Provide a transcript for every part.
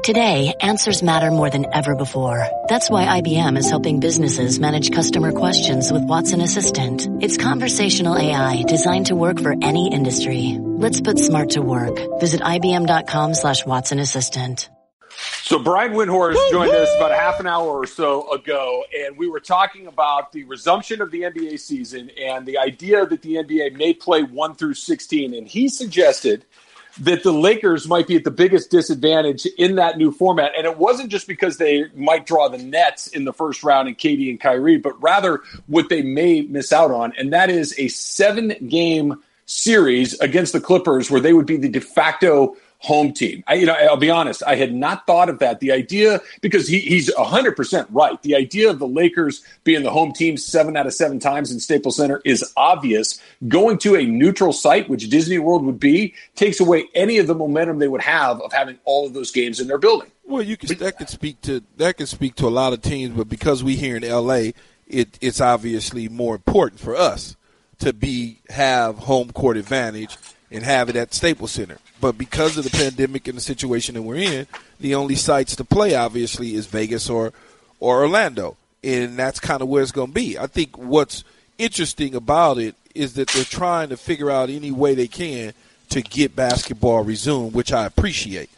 Today, answers matter more than ever before. That's why IBM is helping businesses manage customer questions with Watson Assistant. It's conversational AI designed to work for any industry. Let's put smart to work. Visit IBM.com/Watson Assistant. So Brian Windhorst joined us about a half an hour or so ago, and we were talking about the resumption of the NBA season and the idea that the NBA may play 1 through 16. And he suggested that the Lakers might be at the biggest disadvantage in that new format. And it wasn't just because they might draw the Nets in the first round and KD and Kyrie, but rather what they may miss out on. And that is a 7-game series against the Clippers where they would be the de facto home team. I'll be honest, I had not thought of that. The idea, because he's 100% right. The idea of the Lakers being the home team 7 out of 7 times in Staples Center is obvious. Going to a neutral site, which Disney World would be, takes away any of the momentum they would have of having all of those games in their building. Well, that could speak to a lot of teams, but because we here in LA, it's obviously more important for us to have home court advantage and have it at Staples Center. But because of the pandemic and the situation that we're in, the only sites to play, obviously, is Vegas or Orlando. And that's kind of where it's going to be. I think what's interesting about it is that they're trying to figure out any way they can to get basketball resumed, which I appreciate.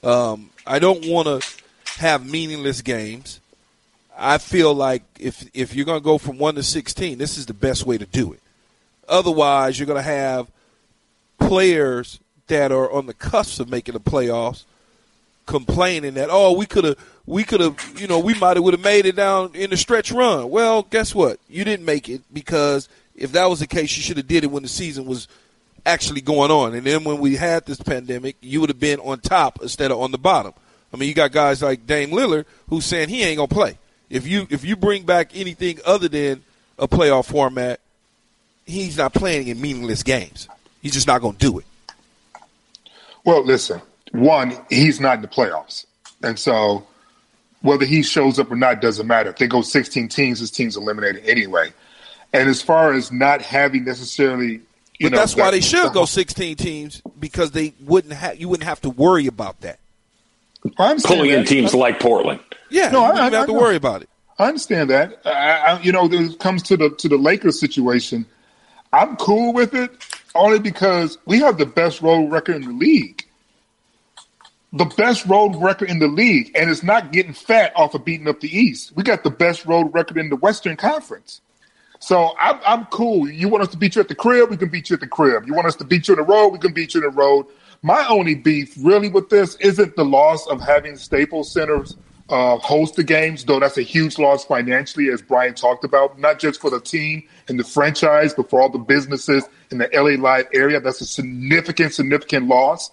I don't want to have meaningless games. I feel like if you're going to go from 1 to 16, this is the best way to do it. Otherwise, you're going to have players that are on the cusp of making the playoffs complaining that, we might have made it down in the stretch run. Well, guess what? You didn't make it, because if that was the case, you should have did it when the season was actually going on. And then when we had this pandemic, you would have been on top instead of on the bottom. I mean, you got guys like Dame Lillard who's saying he ain't going to play. If you bring back anything other than a playoff format, he's not playing in meaningless games. He's just not going to do it. Well, listen, one, he's not in the playoffs. And so whether he shows up or not doesn't matter. If they go 16 teams, his team's eliminated anyway. And as far as not having necessarily, that's why they should go 16 teams, because you wouldn't have to worry about that. Pulling in teams like Portland. Yeah, you wouldn't have to worry about it. I understand that. When it comes to the Lakers situation, I'm cool with it only because we have the best road record in the league. The best road record in the league, and it's not getting fat off of beating up the East. We got the best road record in the Western Conference. So I'm cool. You want us to beat you at the crib, we can beat you at the crib. You want us to beat you on the road, we can beat you on the road. My only beef really with this isn't the loss of having Staples Centers host the games, though that's a huge loss financially, as Brian talked about, not just for the team and the franchise, but for all the businesses in the LA Live area. That's a significant loss.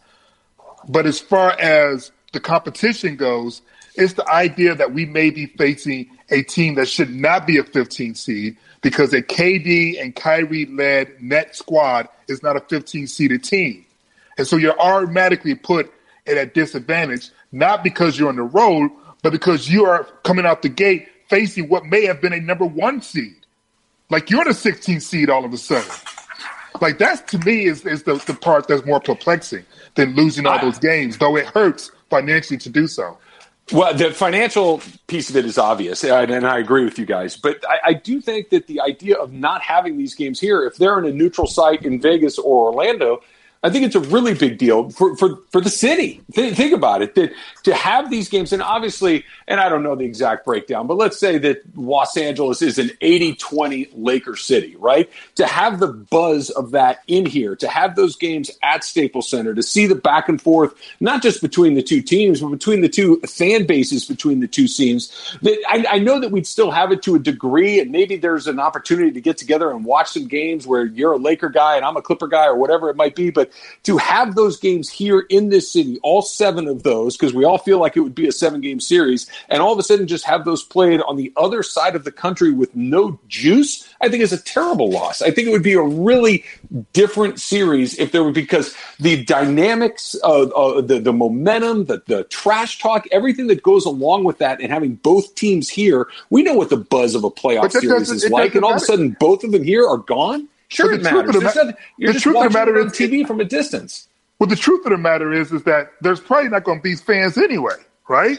But as far as the competition goes, it's the idea that we may be facing a team that should not be a 15 seed, because a KD and Kyrie-led net squad is not a 15-seeded team. And so you're automatically put at a disadvantage, not because you're on the road, but because you are coming out the gate facing what may have been a number 1 seed. Like, you're the 16th seed all of a sudden. Like, that to me is the part that's more perplexing than losing all those games, though it hurts financially to do so. Well, the financial piece of it is obvious, and I agree with you guys. But I do think that the idea of not having these games here, if they're in a neutral site in Vegas or Orlando, I think it's a really big deal for the city. Think about it, that to have these games, and obviously, and I don't know the exact breakdown, but let's say that Los Angeles is an 80-20 Laker city, right? To have the buzz of that in here, to have those games at Staples Center, to see the back and forth, not just between the two teams, but between the two fan bases, between the two teams. I know that we'd still have it to a degree, and maybe there's an opportunity to get together and watch some games where you're a Laker guy and I'm a Clipper guy or whatever it might be, but to have those games here in this city, all 7 of those, because we all feel like it would be a 7-game series, and all of a sudden just have those played on the other side of the country with no juice, I think is a terrible loss. I think it would be a really different series if there were, because the dynamics, the momentum, the trash talk, everything that goes along with that, and having both teams here, we know what the buzz of a playoff series is like, and all of a sudden both of them here are gone. Sure, it matters. You're just watching it on TV from a distance. Well, the truth of the matter is that there's probably not going to be fans anyway. right?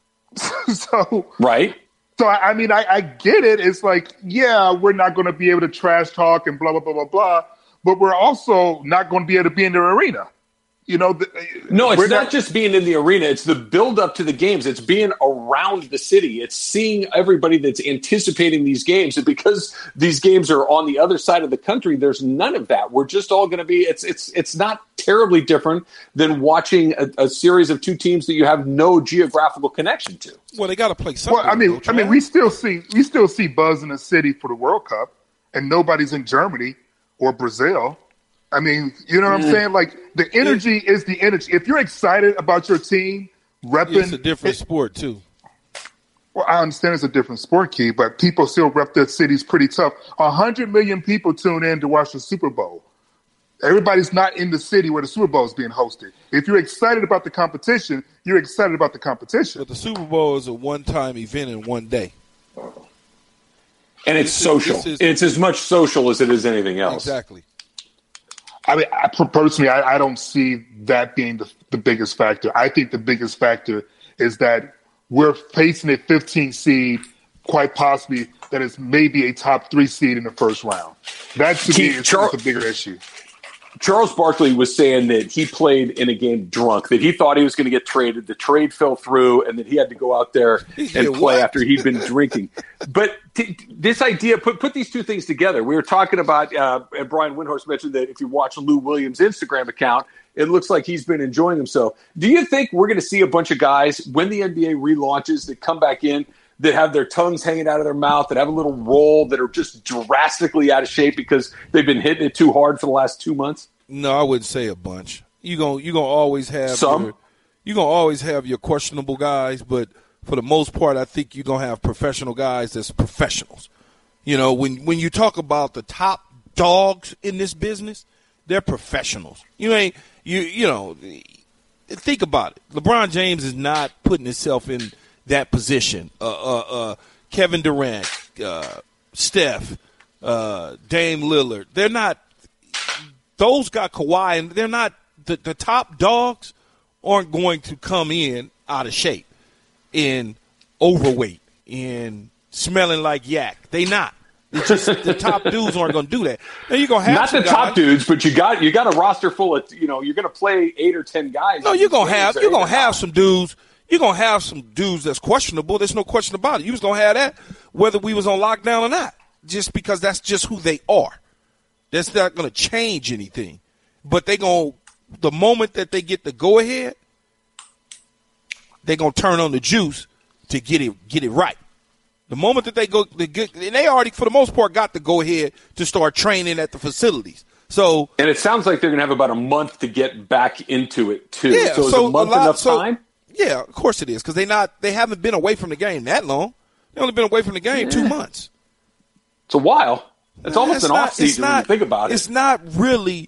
So right. So, I mean, I get it. It's like, yeah, we're not going to be able to trash talk and blah, blah, blah, blah, blah. But we're also not going to be able to be in the arena. You know, no, it's not just being in the arena. It's the build up to the games. It's being around the city. It's seeing everybody that's anticipating these games. And because these games are on the other side of the country, there's none of that. We're just all going to be. It's not terribly different than watching a series of two teams that you have no geographical connection to. Well, they got to play something. Well, I mean, we still see buzz in the city for the World Cup, and nobody's in Germany or Brazil. I mean, you know what I'm saying? Like, the energy is the energy. If you're excited about your team, repping. It's a different sport, too. Well, I understand it's a different sport, Key, but people still rep their cities pretty tough. 100 million people tune in to watch the Super Bowl. Everybody's not in the city where the Super Bowl is being hosted. If you're excited about the competition, you're excited about the competition. But the Super Bowl is a one-time event in one day. And it's social. It's as much social as it is anything else. Exactly. I mean, personally, I don't see that being the biggest factor. I think the biggest factor is that we're facing a 15 seed, quite possibly that is maybe a top 3 seed in the first round. That to me is the bigger issue. Charles Barkley was saying that he played in a game drunk, that he thought he was going to get traded. The trade fell through, and that he had to go out there and play after he'd been drinking. But this idea, put these two things together. We were talking about, and Brian Windhorst mentioned that if you watch Lou Williams' Instagram account, it looks like he's been enjoying himself. Do you think we're going to see a bunch of guys, when the NBA relaunches, that come back in, that have their tongues hanging out of their mouth, that have a little roll, that are just drastically out of shape because they've been hitting it too hard for the last 2 months? No, I wouldn't say a bunch. You're gonna always have some. You're gonna always have your questionable guys, but for the most part, I think you're gonna have professional guys that's professionals. You know, when you talk about the top dogs in this business, they're professionals. You know, think about it. LeBron James is not putting himself in that position. Kevin Durant, Steph, Dame Lillard, they're not. Those got Kawhi, and they're not the top dogs aren't going to come in out of shape, in overweight, in smelling like yak. They not. It's just the top dudes aren't going to do that. Now you're going to have not the top dudes, but you got a roster full of you're going to play 8 or 10 guys. No, you're going to have some dudes. You're going to have some dudes that's questionable. There's no question about it. You was going to have that whether we was on lockdown or not, just because that's just who they are. That's not going to change anything. But the moment that they get the go-ahead, they're going to turn on the juice to get it right. The moment that and they already, for the most part, got the go-ahead to start training at the facilities. So, and it sounds like they're going to have about a month to get back into it, too. Yeah, so is a month enough time? Yeah, of course it is, because they haven't been away from the game that long. They've only been away from the game 2 months. It's a while. It's almost an off-season when you think about it. It's not really.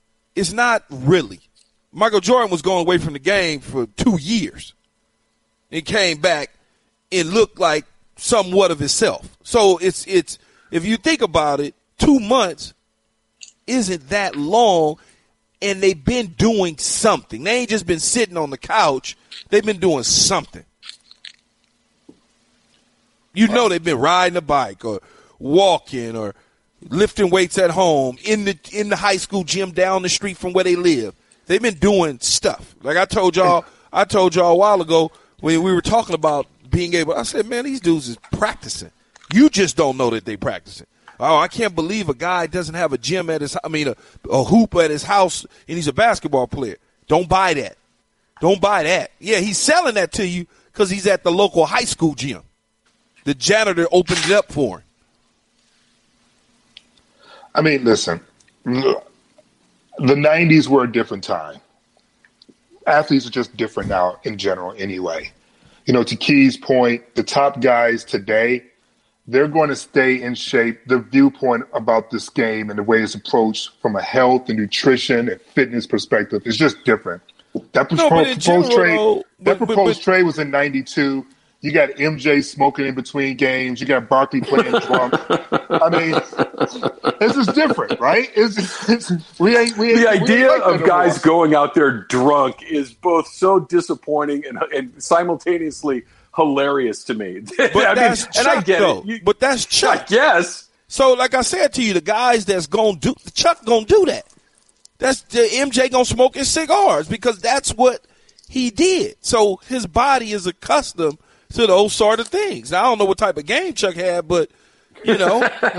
Michael Jordan was going away from the game for 2 years. He came back and looked like somewhat of himself. So it's if you think about it, 2 months isn't that long, and they've been doing something. They ain't just been sitting on the couch. They've been doing something. You know, they've been riding a bike or walking or lifting weights at home, in the high school gym down the street from where they live. They've been doing stuff. Like I told y'all a while ago when we were talking about being able, I said, man, these dudes is practicing. You just don't know that they practicing. Oh, I can't believe a guy doesn't have a gym at a hoop at his house and he's a basketball player. Don't buy that. Don't buy that. Yeah, he's selling that to you because he's at the local high school gym. The janitor opened it up for him. I mean, listen, the 90s were a different time. Athletes are just different now in general anyway. You know, to Key's point, the top guys today, they're going to stay in shape. The viewpoint about this game and the way it's approached from a health and nutrition and fitness perspective is just different. That proposed trade was in 92. You got MJ smoking in between games. You got Barkley playing drunk. I mean, It's just different, right? The idea of guys going out there drunk is both so disappointing and simultaneously hilarious to me. But that's Chuck, I get though. it. But that's Chuck. I guess. So, like I said to you, the guys that's going to do – Chuck going to do that. That's the MJ going to smoke his cigars because that's what he did. So his body is accustomed to those sort of things. Now, I don't know what type of game Chuck had, but, you know.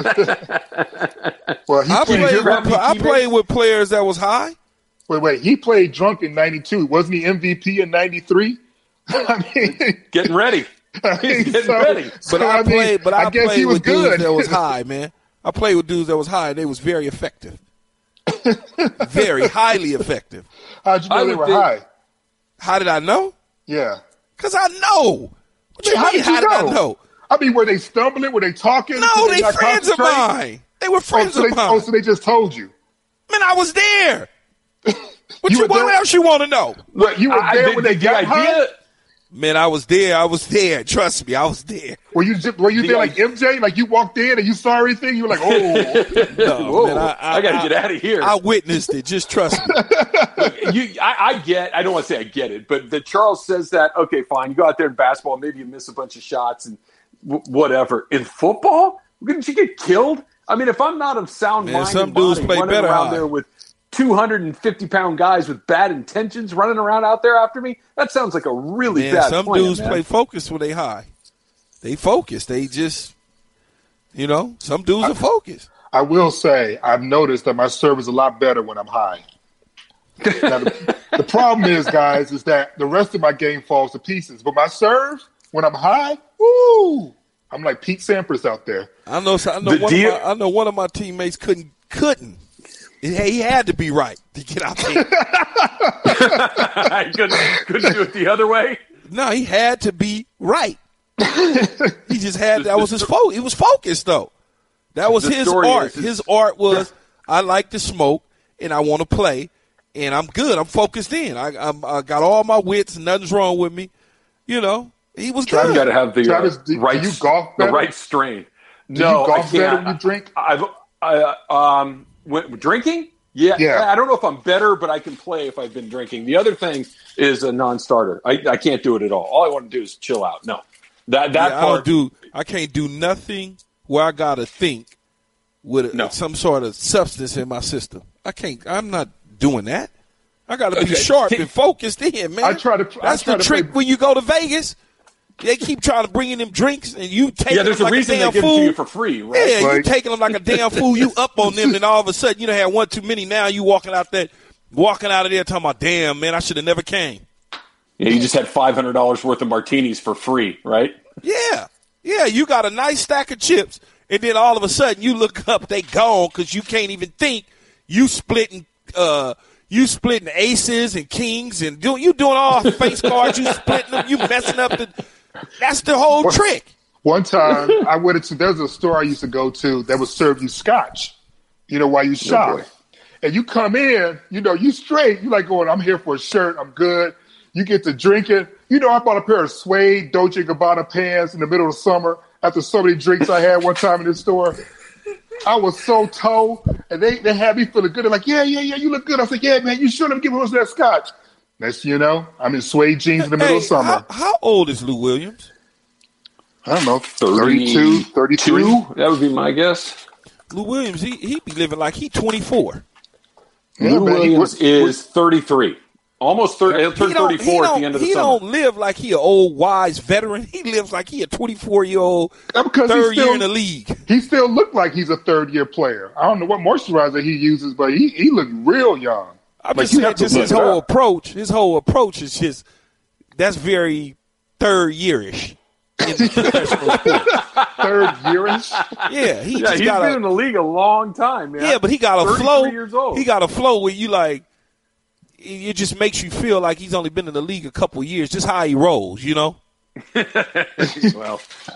Well, I played with players that was high. Wait. He played drunk in 92. Wasn't he MVP in 93? I mean, getting ready. He's getting ready. But I played he was with good. dudes that was high, man. I played with dudes that was high, and they was very effective. Very highly effective. How'd you know they were high? How did I know? Yeah. Because I know. What you mean, how did I know? I mean, were they stumbling? Were they talking? No, they friends of mine. They were friends of mine. So they just told you. Man, I was there. What else you want to know? Look, you were there when they got high? Man, I was there. Trust me, I was there. Were you there like MJ? Like you walked in and you saw everything? You were like, oh. No, whoa, man, I got to get out of here. I witnessed it. Just trust me. Look, I don't want to say I get it, but that Charles says that, okay, fine. You go out there in basketball, maybe you miss a bunch of shots and whatever. In football, didn't you get killed? I mean, if I'm not of sound mind some and dudes body play running better around high. there with 250-pound guys with bad intentions running around out there after me, that sounds like a really bad some plan, dudes man. play focused when they high. They focus. They just, some dudes are focused. I will say I've noticed that my serve is a lot better when I'm high. Now, the problem is, guys, is that the rest of my game falls to pieces. But my serve, when I'm high, woo! I'm like Pete Sampras out there. I know one of my teammates couldn't. He had to be right to get out there. He couldn't do it the other way? No, he had to be right. He just had – that was his focus. He was focused, though. That was his art. His art was, I like to smoke, and I want to play, and I'm good. I'm focused in. I got all my wits, and nothing's wrong with me. He was good. You got to have the Travis, do you golf better? The right strain. Do you golf better when you drink? Drinking? Yeah. I don't know if I'm better, but I can play if I've been drinking. The other thing is a non-starter. I can't do it at all. All I want to do is chill out. No. That part. I can't do nothing where I got to think with some sort of substance in my system. I can't. I'm not doing that. I got to be sharp and focused in, man. That's the trick when you go to Vegas. They keep trying to bring in them drinks, and you take them like a damn fool. There's a reason they give it to you for free, right? Yeah, you taking them like a damn fool. You up on them, and all of a sudden you done had one too many. Now you walking out of there talking about, damn, man, I should have never came. Yeah, you just had $500 worth of martinis for free, right? Yeah, you got a nice stack of chips, and then all of a sudden you look up, they gone because you can't even think. You splitting aces and kings, and you doing all face cards. You splitting them. You messing up That's the whole trick. One time, I went into there's a store I used to go to that would serve you scotch. While you shop, and you come in, you straight. You like going, I'm here for a shirt. I'm good. You get to drinking. I bought a pair of suede Dolce & Gabbana pants in the middle of summer after so many drinks I had one time in this store. I was so toe, and they had me feeling good. They're like, yeah, you look good. I was like, yeah, man, you should have given us that scotch. Next I'm in suede jeans in the middle of summer. How old is Lou Williams? I don't know, 32, 33? That would be my guess. Lou Williams, he be living like he 24. Yeah, Lou Williams is 33. Almost 30. He'll turn 34 at the end of the summer. He don't live like he an old, wise veteran. He lives like he a 24-year-old third year in the league. He still look like he's a third-year player. I don't know what moisturizer he uses, but he look real young. I'm just saying, his whole approach. His whole approach is just that's very third-yearish in professional sports. Third-yearish? Yeah, he's been in the league a long time, man. Yeah, but he got a flow. Years old. He got a flow where you like. It just makes you feel like he's only been in the league a couple of years. Just how he rolls, Well,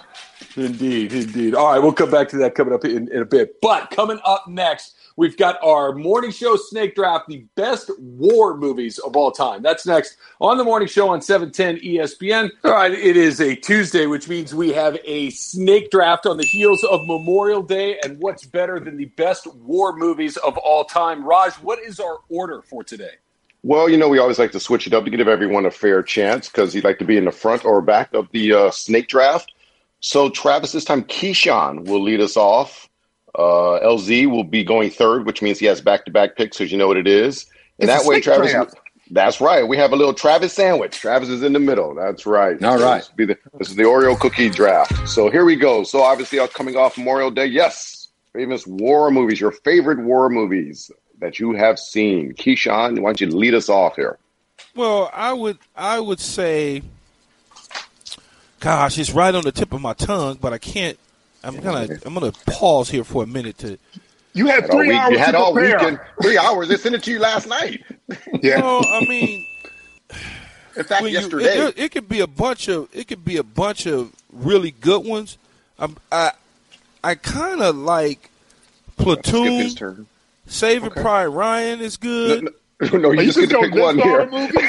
Indeed. All right, we'll come back to that coming up in a bit. But coming up next, we've got our morning show snake draft, the best war movies of all time. That's next on the morning show on 710 ESPN. All right, it is a Tuesday, which means we have a snake draft on the heels of Memorial Day. And what's better than the best war movies of all time? Raj, what is our order for today? Well, we always like to switch it up to give everyone a fair chance because you'd like to be in the front or back of the snake draft. So, Travis, this time Keyshawn will lead us off. LZ will be going third, which means he has back-to-back picks because you know what it is. And it's that way, Travis, draft. That's right. We have a little Travis sandwich. Travis is in the middle. That's right. All right. This is the Oreo cookie draft. So here we go. So obviously, coming off Memorial Day, yes, famous war movies, your favorite war movies that you have seen. Keyshawn, why don't you lead us off here? Well, I would say, gosh, it's right on the tip of my tongue, but I can't. I'm gonna pause here for a minute to. You had 3 hours. You had to all prepare. weekend. 3 hours. They sent it to you last night. Yeah. No, I mean, in fact, yesterday. It could be a bunch of really good ones. I kind of like Platoon. Skip his turn. Saving Private Ryan is good. No, you just get to pick one here.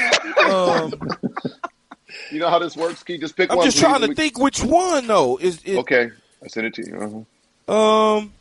Movies? You know how this works? Can you just pick one? I'm just trying to think which one though. Okay, I sent it to you.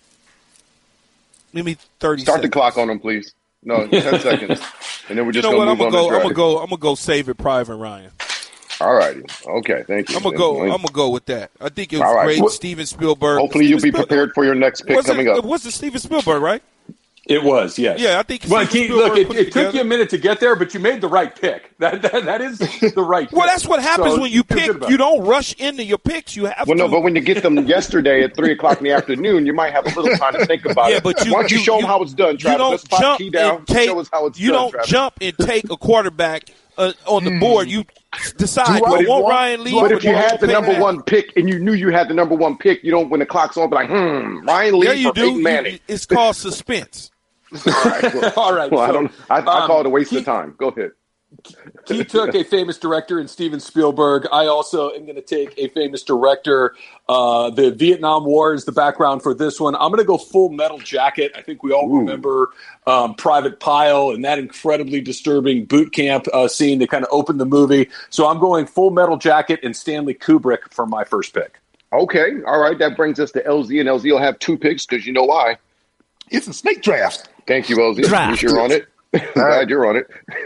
Give me 30 Start seconds. the clock on them, please. No, 10 seconds, and then we're just I'm gonna move on. I'm gonna go Saving Private Ryan. All righty. Okay, thank you. I'm gonna go with that. I think it was All right. great. Steven Spielberg. Hopefully, you'll be prepared for your next pick coming up. It was Steven Spielberg, right? It was, yes. Yeah, I think. Well, Steven look, Spielberg it took you a minute to get there, but you made the right pick. That is the right pick. Well, that's what happens when you feel pick. good about You it. don't rush into your picks. You have to. Well, no, but when you get them yesterday at 3:00 in the afternoon, you might have a little time to think about Yeah, it. but Why don't you show them how it's done, Travis? You don't Let's pop jump key down. and take. Show us how it's You done, don't Travis. jump and take a quarterback on the board. You decide. Do I Do I want want- Ryan Lee? But or if you do I had want the Peyton number Manning? one pick and you knew you had the number one pick, you don't, when the clock's on, be like, Ryan Lee Yeah, you or do. Peyton Manning. It's called suspense. All right. Well, All right. well, so, I call it a waste of time. Go ahead. He took a famous director in Steven Spielberg. I also am going to take a famous director. The Vietnam War is the background for this one. I'm going to go Full Metal Jacket. I think we all remember Private Pyle and that incredibly disturbing boot camp scene that kind of opened the movie. So I'm going Full Metal Jacket and Stanley Kubrick for my first pick. Okay. All right. That brings us to LZ, and LZ will have 2 picks because you know why. It's a snake draft. Thank you, LZ. Draft. You're on it. Glad you're on it.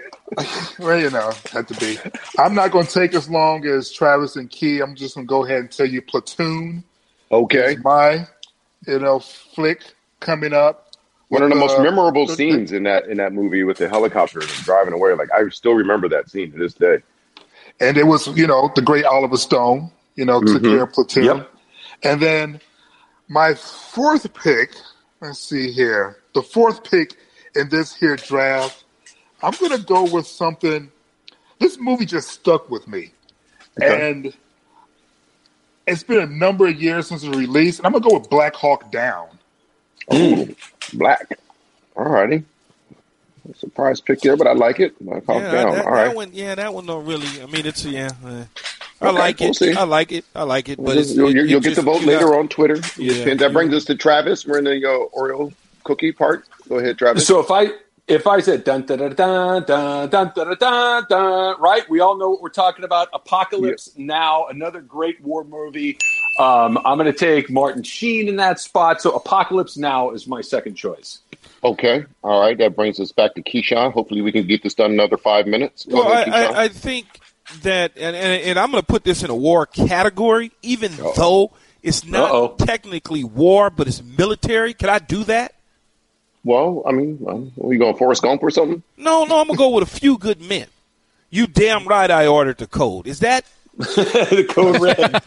Well, had to be. I'm not going to take as long as Travis and Key. I'm just going to go ahead and tell you Platoon. Okay. Is my, flick coming up. One of the most memorable the- scenes in that movie with the helicopter and driving away. Like, I still remember that scene to this day. And it was, the great Oliver Stone, took care of Platoon. Yep. And then my fourth pick, let's see here. The fourth pick in this here draft, I'm going to go with something. This movie just stuck with me. Okay. And it's been a number of years since it was released. And I'm going to go with Black Hawk Down. Ooh, black. All righty. Surprise pick there, but I like it. Black Hawk Down. All right. That one don't really. I mean, it's I Okay, like we'll it. see. I like it. But You'll get the vote later on Twitter. Yeah. That brings us to Travis. We're in the Oreo cookie part. Go ahead, Travis. So if I said dun dun dun dun dun dun dun dun dun, right? We all know what we're talking about. Apocalypse Now, another great war movie. I'm going to take Martin Sheen in that spot. So Apocalypse Now is my second choice. Okay. All right. That brings us back to Keyshawn. Hopefully we can get this done in another 5 minutes. Go Well, ahead, Keyshawn. I think that, and I'm going to put this in a war category, even though it's not technically war, but it's military. Can I do that? Well, I mean, are you going Forrest Gump or something? No, I'm going to go with A Few Good Men. You damn right I ordered the code. Is that? The code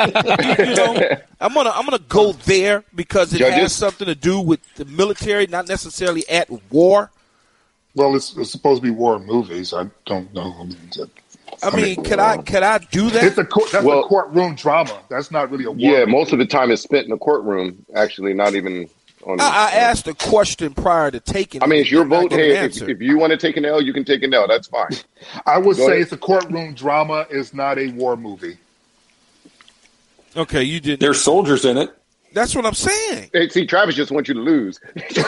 red. I'm gonna go there because it Judges? has something to do with the military, not necessarily at war. Well, it's supposed to be war movies. I don't know. I mean, can I do that? That's a courtroom drama. That's not really a war Yeah, movie. most of the time is spent in the courtroom, actually, not even on I asked a question prior to taking. I mean, it's your vote. Hey, Hey, if you want to take an L, you can take an L. That's fine. I would Go say ahead. it's a courtroom drama. It's not a war movie. Okay, you did. There's soldiers in it. That's what I'm saying. Hey, see, Travis just wants you to lose. Okay,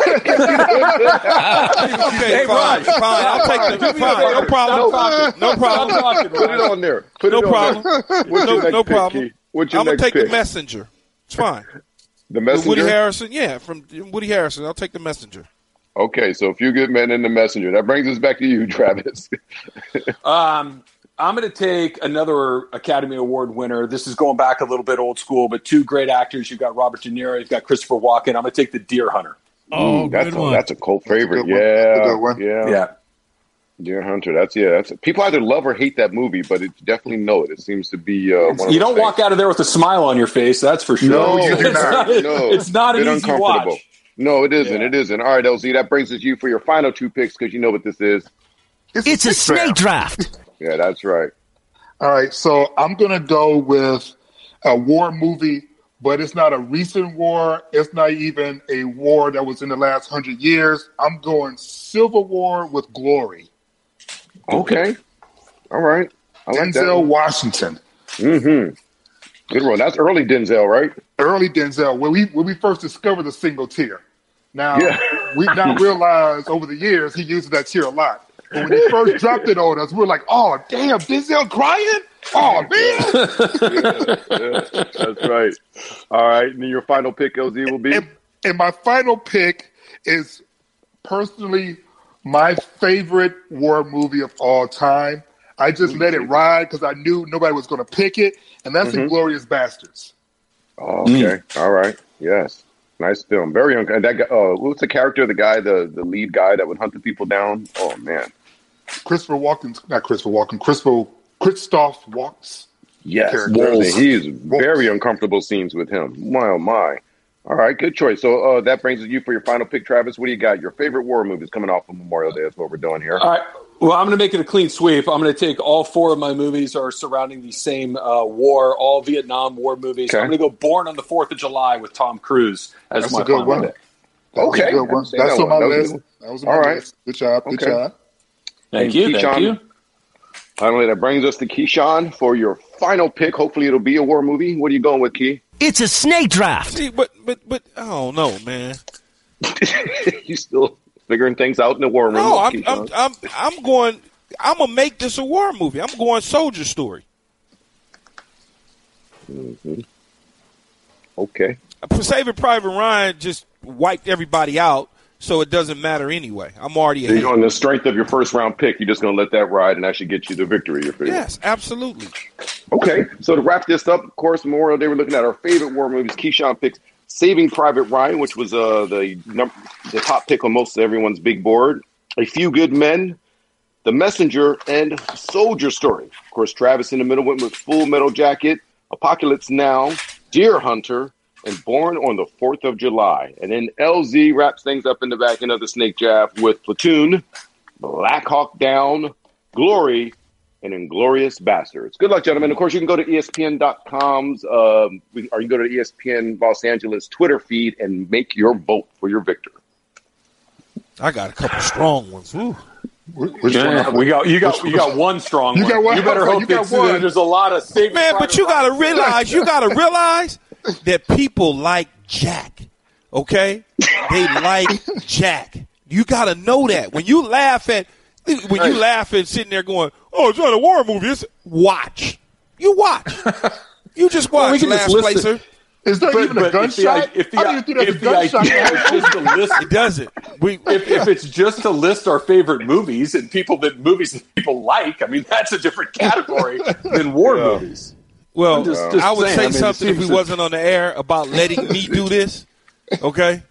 fine. I'll take the fine. No problem. No problem. Put it on there. No problem. No problem. Key? What's your I'm gonna next take pick? the Messenger. It's fine. The Messenger? Woody Harrelson, yeah, from Woody Harrelson. I'll take the Messenger. Okay, so A Few Good Men in The Messenger. That brings us back to you, Travis. I'm going to take another Academy Award winner. This is going back a little bit old school, but two great actors. You've got Robert De Niro. You've got Christopher Walken. I'm going to take The Deer Hunter. Oh, good one. That's a cult favorite. Yeah. Deer Hunter. That's people either love or hate that movie, but it definitely know it. It seems to be one of you don't walk out of there with a smile on your face. That's for sure. No, it's not an easy watch. No, it isn't. Yeah. It isn't. All right, LZ, that brings us you for your final two picks because you know what this is. It's a snake draft. Yeah, that's right. All right, so I'm going to go with a war movie, but it's not a recent war. It's not even a war that was in the last 100 years. I'm going Civil War with Glory. Okay. All right. I like Denzel Washington. Mm-hmm. Good one. That's early Denzel, right? Early Denzel, when we first discovered the single tear. Now, Yeah. we've now realized over the years he uses that tear a lot. But when he first dropped it on us, we were like, oh, damn, Denzel crying? Oh, man. Yeah, that's right. All right. And then your final pick, LZ, will be? And my final pick is personally my favorite war movie of all time. I just let it ride because I knew nobody was going to pick it, and that's Inglourious Bastards. Oh, okay. All right. Yes. Nice film. Very young. That guy, what's the character? The guy, the lead guy that would hunt the people down. Oh man, Christoph Waltz. Yes, Waltz. he's very uncomfortable scenes with him. My oh my. All right, good choice. So that brings you for your final pick, Travis. What do you got? Your favorite war movies coming off of Memorial Day. That's what we're doing here. All right. Well, I'm going to make it a clean sweep. I'm going to take all four of my movies are surrounding the same war, all Vietnam War movies. Okay. I'm going to go Born on the 4th of July with Tom Cruise as That's my a good final one. pick. Okay. That's on my list. That was on my All right. list. Good job. Good job. Thank you. Finally, that brings us to Keyshawn for your final pick. Hopefully, it'll be a war movie. What are you going with, Key? It's a snake draft. See, but I don't know, man. You still figuring things out in the war room? No, Keyshawn? I'm going. I'm gonna make this a war movie. I'm going Soldier Story. Mm-hmm. Okay. Saving Private Ryan just wiped everybody out, so it doesn't matter anyway. I'm already So ahead. on the strength of your first round pick, you're just going to let that ride, and that should get you the victory. Yes, absolutely. Okay. So to wrap this up, of course, Memorial Day, we're looking at our favorite war movies. Keyshawn picks Saving Private Ryan, which was the top pick on most of everyone's big board. A Few Good Men, The Messenger, and Soldier Story. Of course, Travis in the middle went with Full Metal Jacket, Apocalypse Now, Deer Hunter, and Born on the 4th of July. And then LZ wraps things up in the back end of the snake draft with Platoon, Black Hawk Down, Glory, and Inglourious Bastards. Good luck, gentlemen. Of course, you can go to ESPN.com's, or you can go to the ESPN Los Angeles Twitter feed and make your vote for your victor. I got a couple strong ones. Ooh. Which Yeah, one? you got one strong You one. got one. You better hope You got that one. there's a lot of Saving Man, Private but you Ryan. gotta realize that people like Jack. Okay? They like Jack. You gotta know that. When you laugh and sitting there going, oh, it's not a war movie. It's watch. You watch. You just watch we can just Last list Placer. it. Is that even a gunshot? If How do you do that? the idea is just to list, It doesn't. if it's just to list our favorite movies and movies that people like, I mean that's a different category than war movies. Well, just I would saying, say I mean, it something if we seems wasn't on the air about letting me do this. Okay?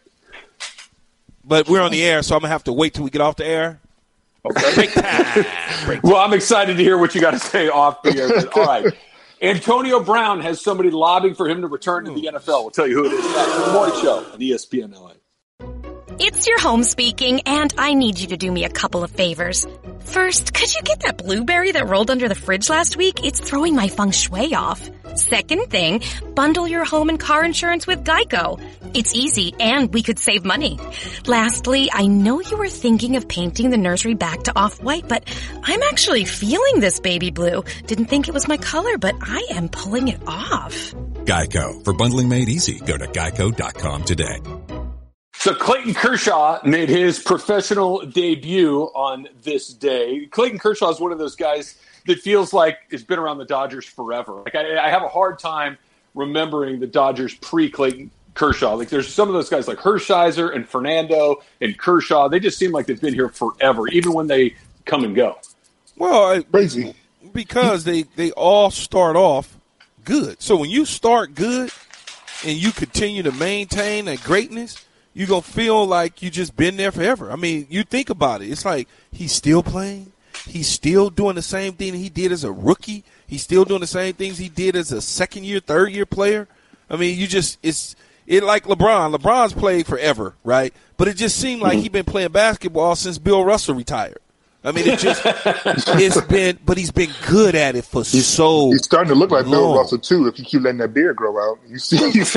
But we're on the air, so I'm going to have to wait till we get off the air. Okay. Break time. Well, I'm excited to hear what you got to say off the air. All right. Antonio Brown has somebody lobbying for him to return to the NFL. We'll tell you who it is next. The Morning Show on ESPN LA. It's your home speaking, and I need you to do me a couple of favors. First, could you get that blueberry that rolled under the fridge last week? It's throwing my feng shui off. Second thing, bundle your home and car insurance with Geico. It's easy, and we could save money. Lastly, I know you were thinking of painting the nursery back to off-white, but I'm actually feeling this baby blue. Didn't think it was my color, but I am pulling it off. Geico. For bundling made easy, go to geico.com today. So Clayton Kershaw made his professional debut on this day. Clayton Kershaw is one of those guys that feels like it's been around the Dodgers forever. Like I have a hard time remembering the Dodgers pre-Clayton Kershaw. Like there's some of those guys like Hershiser and Fernando and Kershaw. They just seem like they've been here forever, even when they come and go. Well, crazy. Because they all start off good. So when you start good and you continue to maintain that greatness, you're going to feel like you just been there forever. I mean, you think about it. It's like he's still playing. He's still doing the same thing he did as a rookie. He's still doing the same things he did as a second-year, third-year player. I mean, it's like LeBron. LeBron's played forever, right? But it just seemed like he's been playing basketball since Bill Russell retired. I mean, but he's been good at it for He's starting to look like long. Bill Russell too. If you keep letting that beard grow out, you see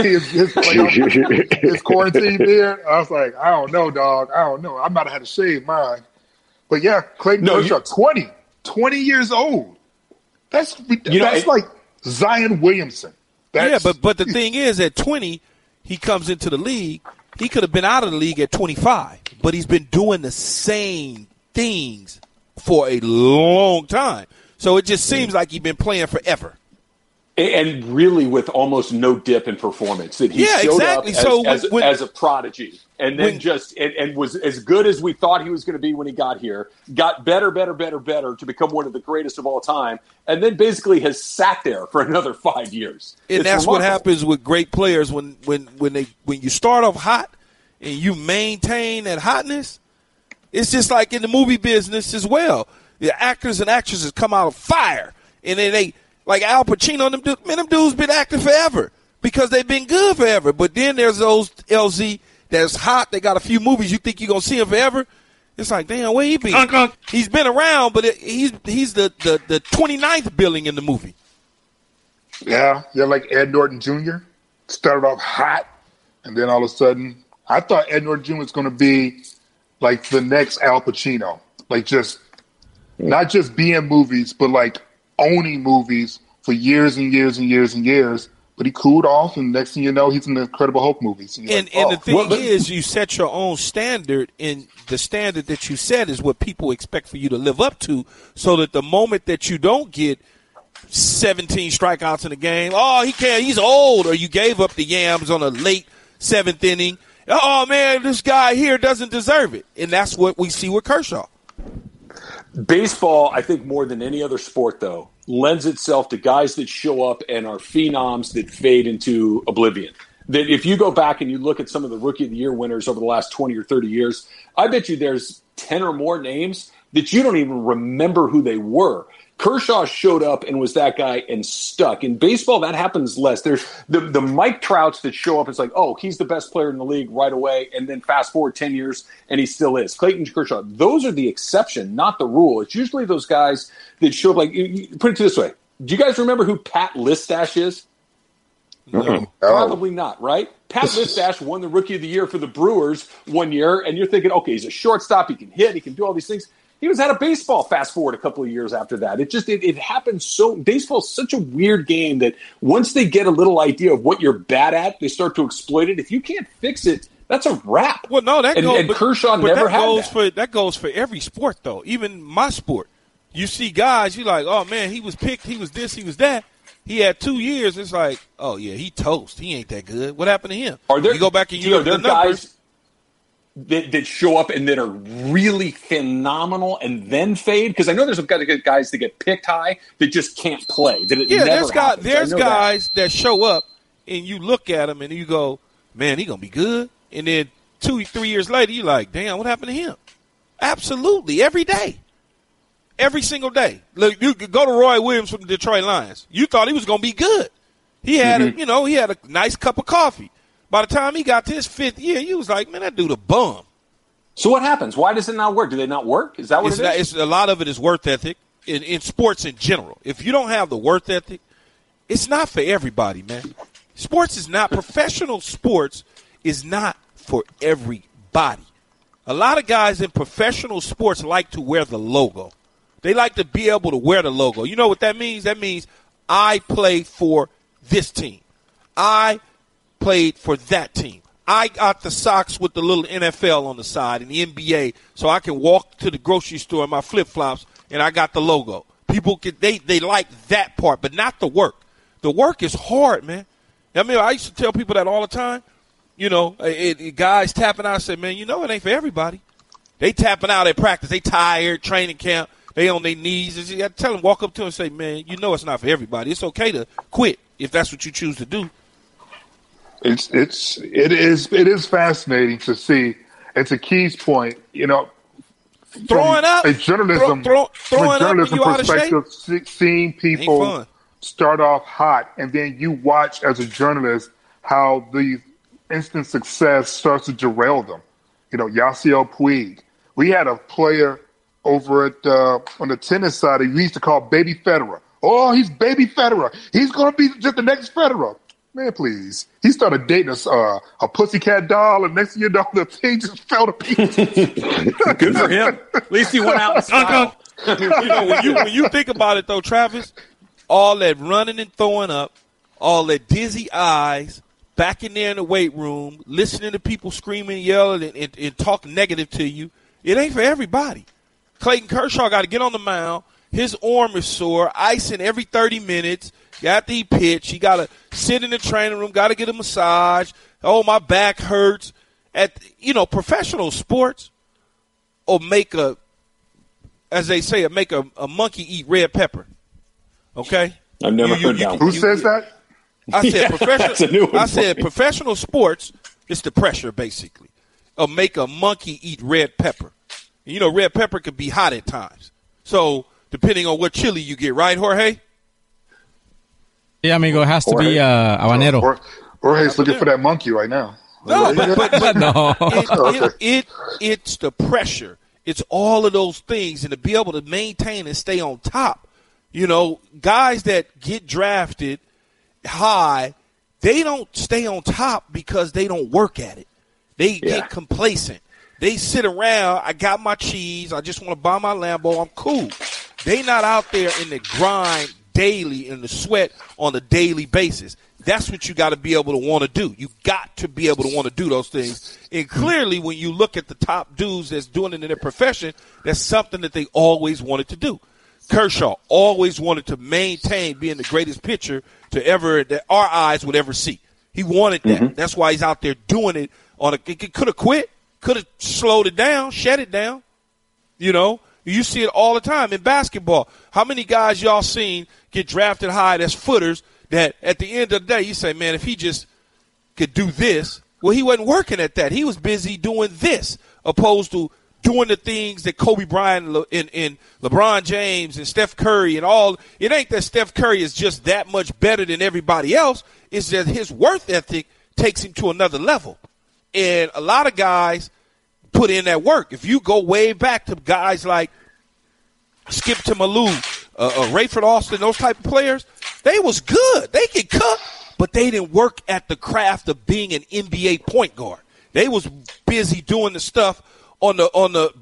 his quarantine beard. I was like, I don't know, dog. I don't know. I might have had to shave mine. But yeah, Clayton Kershaw, 20 years old. That's like Zion Williamson. But the thing is, at 20, he comes into the league. He could have been out of the league at 25, but he's been doing the same things for a long time. So it just seems like he's been playing forever. And really with almost no dip in performance. That he showed up as a prodigy and then and was as good as we thought he was going to be when he got here, got better to become one of the greatest of all time, and then basically has sat there for another 5 years. And that's remarkable. What happens with great players when you start off hot and you maintain that hotness. It's just like in the movie business as well. The actors and actresses come out of fire, and then they like Al Pacino. Them dudes been acting forever because they've been good forever. But then there's those LZ that's hot. They got a few movies. You think you're gonna see him forever? It's like, damn, where he been? He's been around, but he's the 29th billing in the movie. Yeah, they're like Ed Norton Jr. Started off hot, and then all of a sudden, I thought Ed Norton Jr. was going to be like the next Al Pacino, like just not just being movies, but like owning movies for years and years and years and years. But he cooled off, and next thing you know, he's in the Incredible Hulk movies. And the thing is, you set your own standard, and the standard that you set is what people expect for you to live up to, so that the moment that you don't get 17 strikeouts in a game, he's old, or you gave up the yams on a late seventh inning, oh, man, this guy here doesn't deserve it. And that's what we see with Kershaw. Baseball, I think more than any other sport, though, lends itself to guys that show up and are phenoms that fade into oblivion. That if you go back and you look at some of the Rookie of the Year winners over the last 20 or 30 years, I bet you there's 10 or more names that you don't even remember who they were. Kershaw showed up and was that guy and stuck. In baseball, that happens less. There's the Mike Trouts that show up. It's like, oh, he's the best player in the league right away. And then fast forward 10 years and he still is. Clayton Kershaw, those are the exception, not the rule. It's usually those guys that show up like, put it this way. Do you guys remember who Pat Listash is? No. Probably not, right? Pat Listash won the Rookie of the Year for the Brewers one year. And you're thinking, okay, he's a shortstop. He can hit. He can do all these things. He was out of baseball fast forward a couple of years after that. It happens so – baseball's such a weird game that once they get a little idea of what you're bad at, they start to exploit it. If you can't fix it, that's a wrap. Well, no, Kershaw never had that. That goes for every sport, though, even my sport. You see guys, you're like, oh, man, he was picked, he was this, he was that. He had 2 years. It's like, oh, yeah, he toast. He ain't that good. What happened to him? You go back and you look at the numbers. That show up and that are really phenomenal and then fade? Because I know there's some guys that get picked high that just can't play. There's guys that show up and you look at them and you go, man, he going to be good. And then 2-3 years later, you're like, damn, what happened to him? Absolutely. Every day. Every single day. Look, you could go to Roy Williams from the Detroit Lions. You thought he was going to be good. He had he had a nice cup of coffee. By the time he got to his 5th year, he was like, man, that dude a bum. So what happens? Why does it not work? Do they not work? Is that what it is? A lot of it is work ethic in sports in general. If you don't have the work ethic, it's not for everybody, man. Sports is not – professional sports is not for everybody. A lot of guys in professional sports like to wear the logo. They like to be able to wear the logo. You know what that means? That means I play for this team. I played for that team. I got the socks with the little NFL on the side and the NBA, so I can walk to the grocery store in my flip-flops, and I got the logo. People they like that part, but not the work. The work is hard, man. I mean, I used to tell people that all the time. You know, guys tapping out, I said, man, you know it ain't for everybody. They tapping out at practice. They tired, training camp. They on their knees. You got to tell them, walk up to them and say, man, you know it's not for everybody. It's okay to quit if that's what you choose to do. It is fascinating to see. And to Key's point, you know, throwing up a journalism, throwing up when you out of perspective, seeing people start off hot, and then you watch as a journalist how the instant success starts to derail them. You know, Yasiel Puig. We had a player over at on the tennis side we used to call Baby Federer. Oh, he's Baby Federer. He's going to be just the next Federer. Man, please. He started dating a pussycat doll, and next thing you know, the thing just fell to pieces. Good for him. At least he went out in style. You know, when you think about it, though, Travis, all that running and throwing up, all that dizzy eyes, back in there in the weight room, listening to people screaming, yelling, and talk negative to you, it ain't for everybody. Clayton Kershaw got to get on the mound. His arm is sore, icing every 30 minutes. After he pitch, he got to sit in the training room, got to get a massage. Oh, my back hurts. Professional sports will make as they say, make a monkey eat red pepper. Okay? I've never heard that. Who says that? I said professional. Professional sports. It's the pressure, basically. Or make a monkey eat red pepper. You know, red pepper can be hot at times. So depending on what chili you get, right, Jorge? Yeah, amigo, it has to be habanero. Jorge's looking for that monkey right now. No, but no. It's the pressure. It's all of those things, and to be able to maintain and stay on top. You know, guys that get drafted high, they don't stay on top because they don't work at it. They get complacent. They sit around, I got my cheese, I just want to buy my Lambo, I'm cool. They not out there in the grind daily, in the sweat on a daily basis. That's what you got to be able to want to do. You got to be able to want to do those things. And clearly, when you look at the top dudes that's doing it in their profession, that's something that they always wanted to do. Kershaw always wanted to maintain being the greatest pitcher that our eyes would ever see. He wanted that. Mm-hmm. That's why he's out there doing it. He could have quit, could have slowed it down, shut it down. You know, you see it all the time in basketball. How many guys y'all seen get drafted high that's footers that at the end of the day you say, man, if he just could do this. Well, he wasn't working at that. He was busy doing this opposed to doing the things that Kobe Bryant and LeBron James and Steph Curry and all. It ain't that Steph Curry is just that much better than everybody else. It's that his work ethic takes him to another level. And a lot of guys put in that work. If you go way back to guys like Skip to Malou, Rayford Austin, those type of players, they was good. They could cook, but they didn't work at the craft of being an NBA point guard. They was busy doing the stuff on the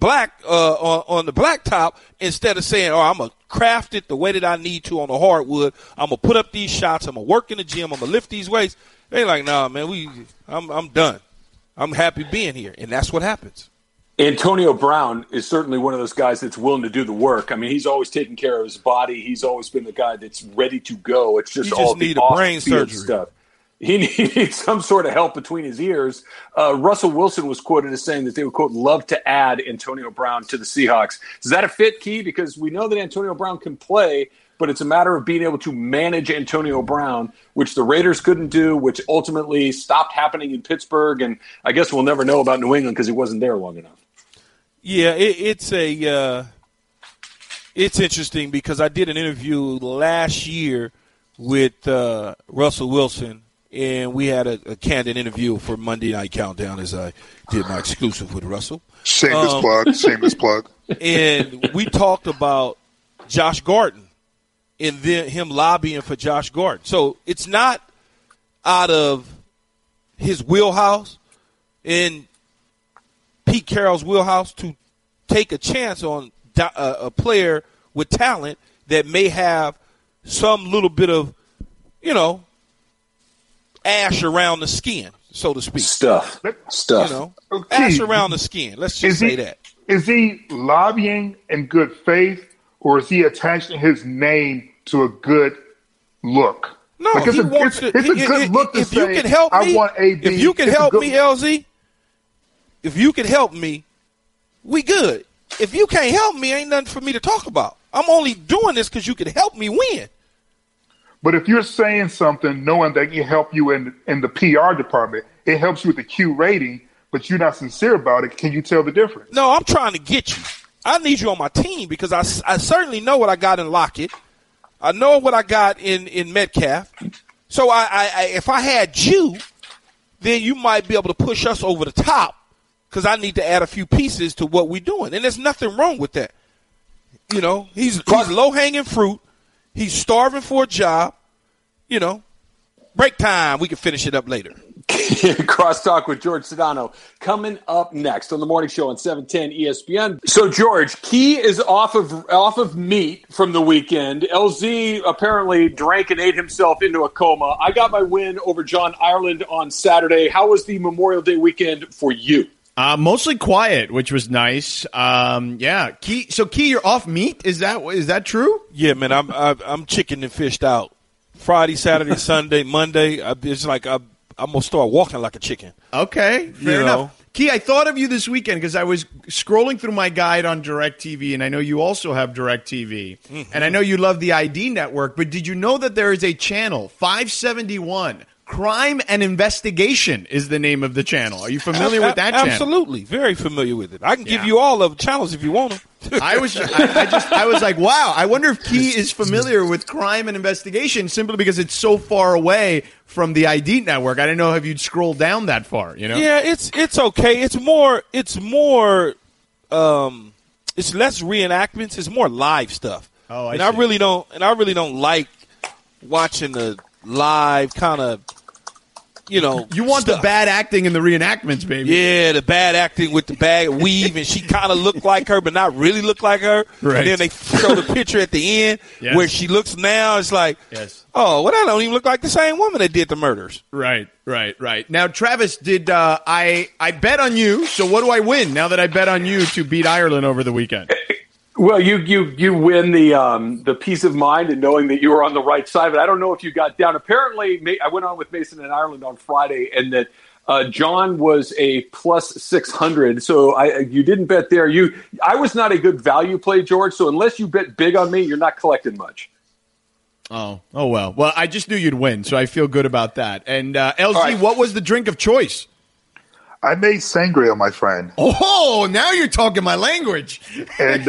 blacktop instead of saying, "Oh, I'm gonna craft it the way that I need to on the hardwood. I'm gonna put up these shots. I'm gonna work in the gym. I'm gonna lift these weights." They like, "Nah, man, I'm done. I'm happy being here," and that's what happens. Antonio Brown is certainly one of those guys that's willing to do the work. I mean, he's always taken care of his body. He's always been the guy that's ready to go. It's just all the brain surgery stuff. He needs some sort of help between his ears. Russell Wilson was quoted as saying that they would, quote, love to add Antonio Brown to the Seahawks. Is that a fit, Key? Because we know that Antonio Brown can play, but it's a matter of being able to manage Antonio Brown, which the Raiders couldn't do, which ultimately stopped happening in Pittsburgh. And I guess we'll never know about New England because he wasn't there long enough. Yeah, it's interesting because I did an interview last year with Russell Wilson, and we had a candid interview for Monday Night Countdown as I did my exclusive with Russell. Shameless plug. And we talked about Josh Gordon and then him lobbying for Josh Gordon. So it's not out of his wheelhouse and Pete Carroll's wheelhouse to take a chance on a player with talent that may have some little bit of, ash around the skin, so to speak. Stuff. You know, ash around the skin. Let's just say that. Is he lobbying in good faith, or is he attaching his name to a good look? No, like he wants it's a good look to if say, you can help me, I want AB. If you can help me, LZ, if you can help me, we good. If you can't help me, ain't nothing for me to talk about. I'm only doing this because you can help me win. But if you're saying something knowing that it help you in the PR department, it helps you with the Q rating, but you're not sincere about it, can you tell the difference? No, I'm trying to get you. I need you on my team because I certainly know what I got in Lockett. I know what I got in Metcalf. So I if I had you, then you might be able to push us over the top because I need to add a few pieces to what we're doing. And there's nothing wrong with that. You know, he's low-hanging fruit. He's starving for a job. You know, break time. We can finish it up later. Crosstalk with George Sedano coming up next on the morning show on 710 ESPN. So, George, Key is off of meat from the weekend. LZ apparently drank and ate himself into a coma. I got my win over John Ireland on Saturday. How was the Memorial Day weekend for you? Mostly quiet, which was nice. Yeah, Key. So, Key, you're off meat. Is that true? Yeah, man. I'm chicken and fished out. Friday, Saturday, Sunday, Monday. It's like I'm gonna start walking like a chicken. Okay, fair enough. Key, I thought of you this weekend because I was scrolling through my guide on DirecTV, and I know you also have DirecTV, and I know you love the ID network. But did you know that there is a channel 571? Crime and Investigation is the name of the channel. Are you familiar with that channel? Absolutely. Very familiar with it. I can give you all of the channels if you want them. I was like, wow, I wonder if Key is familiar with Crime and Investigation simply because it's so far away from the ID network. I didn't know if you'd scroll down that far, you know? Yeah, it's okay. It's less reenactments, it's more live stuff. Oh, I really don't like watching the live kind of, you know, you want stuff. The bad acting in the reenactments, baby. Yeah, the bad acting with the bad weave, and she kind of looked like her, but not really look like her. Right. And then they show the picture at the end where she looks now. It's like, oh, well, that don't even look like the same woman that did the murders. Right. Now, Travis, did I bet on you? So what do I win now that I bet on you to beat Ireland over the weekend? Well, you win the peace of mind and knowing that you were on the right side. But I don't know if you got down. Apparently, I went on with Mason and Ireland on Friday, and that John was a plus 600. So you didn't bet there. I was not a good value play, George. So unless you bet big on me, you're not collecting much. Oh well. Well, I just knew you'd win, so I feel good about that. And LZ, What was the drink of choice? I made sangria, my friend. Oh, now you're talking my language. And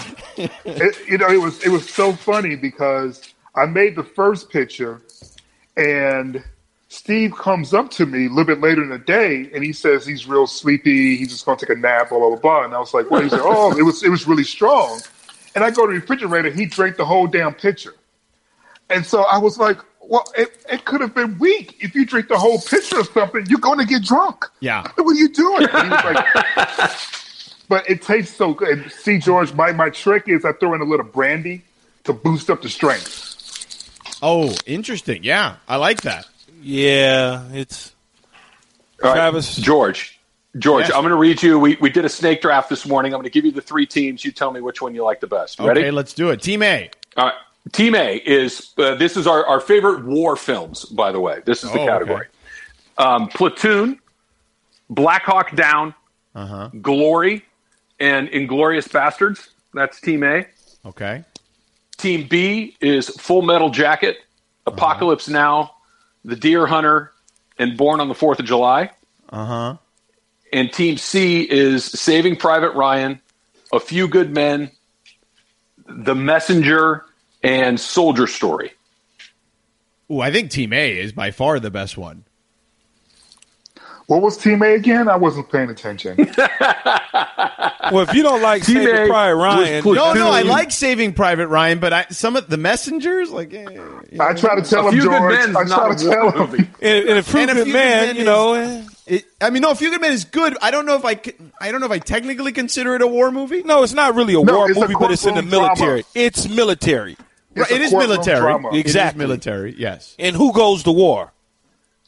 it was so funny because I made the first picture, and Steve comes up to me a little bit later in the day, and he says he's real sleepy. He's just going to take a nap, blah blah blah. And I was like, "What?" He said, "Oh, it was really strong." And I go to the refrigerator. He drank the whole damn pitcher, and so I was like, well, it could have been weak. If you drink the whole pitcher of something, you're going to get drunk. Yeah. What are you doing? And he was like, but it tastes so good. And see, George, my trick is I throw in a little brandy to boost up the strength. Oh, interesting. Yeah, I like that. Yeah, it's Travis. George, yes. I'm going to read you. We did a snake draft this morning. I'm going to give you the three teams. You tell me which one you like the best. Ready? Okay, let's do it. Team A. All right. Team A is this is our favorite war films, by the way. This is the category. Okay. Platoon, Black Hawk Down, Glory, and Inglourious Bastards. That's Team A. Okay. Team B is Full Metal Jacket, Apocalypse Now, The Deer Hunter, and Born on the 4th of July. And Team C is Saving Private Ryan, A Few Good Men, The Messenger, and Soldier Story. Ooh, I think Team A is by far the best one. What was Team A again? I wasn't paying attention. Well, if you don't like Saving Private Ryan, no, I like Saving Private Ryan, but some of the Messengers, like, I try to tell him, George. I try to tell him. And A Few Good Men, you know. A Few Good Men is good. I don't know if I technically consider it a war movie. No, it's not really a war movie, but it's in the military. Drama. It's military. It is military. Exactly. It is military, yes. And who goes to war?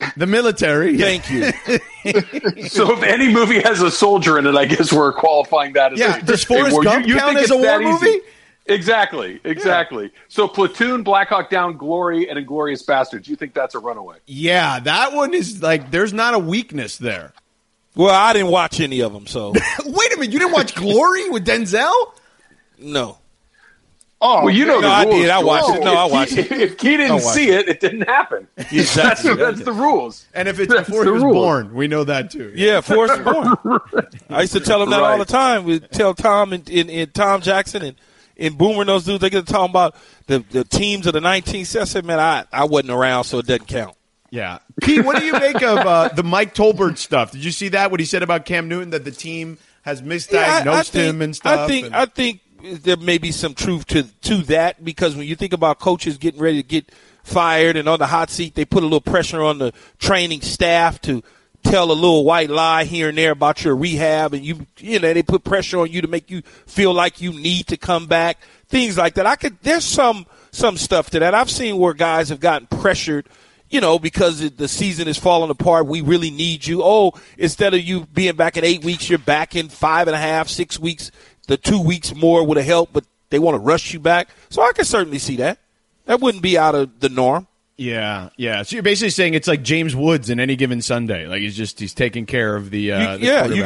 The military. Thank you. So if any movie has a soldier in it, I guess we're qualifying that as Does Forrest Gump count as a war movie? Exactly. Yeah. So Platoon, Black Hawk Down, Glory, and Inglourious Basterds. You think that's a runaway? Yeah, that one is like, there's not a weakness there. Well, I didn't watch any of them, so. Wait a minute, you didn't watch Glory with Denzel? No. Oh, well, you know the rules. I did. I watched it. No, I watched it. If Key didn't see it, it didn't happen. Exactly. That's the rules. And if it's before he was born, we know that too. Yeah, Forrest was born. I used to tell him that all the time. We tell Tom and Tom Jackson and Boomer and those dudes, they get to talking about the teams of the 1970s. I said, man, I wasn't around, so it doesn't count. Yeah. Key, what do you make of the Mike Tolbert stuff? Did you see that, what he said about Cam Newton, that the team has misdiagnosed him and stuff? I think there may be some truth to that, because when you think about coaches getting ready to get fired and on the hot seat, they put a little pressure on the training staff to tell a little white lie here and there about your rehab, and you know they put pressure on you to make you feel like you need to come back, things like that. There's some stuff to that. I've seen where guys have gotten pressured, because the season is falling apart. We really need you. Oh, instead of you being back in 8 weeks, you're back in 5.5, 6 weeks. The 2 weeks more would have helped, but they want to rush you back. So I can certainly see that. That wouldn't be out of the norm. Yeah. So you're basically saying it's like James Woods in Any Given Sunday. Like he's taking care of the you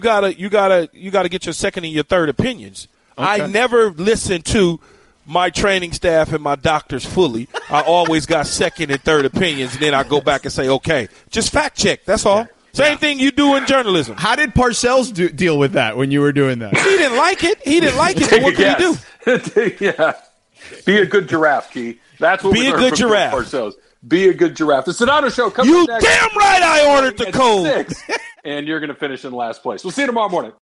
gotta get your second and your third opinions. Okay. I never listened to my training staff and my doctors fully. I always got second and third opinions, and then I go back and say, okay, just fact check. That's all. Same thing you do in journalism. How did Parcells deal with that when you were doing that? He didn't like it. But what could he do? Yeah. Be a good giraffe, Key. That's what we learned from Parcells. Be a good giraffe. The Sedano Show comes up next. You damn right I ordered the code. 6, and you're going to finish in last place. We'll see you tomorrow morning.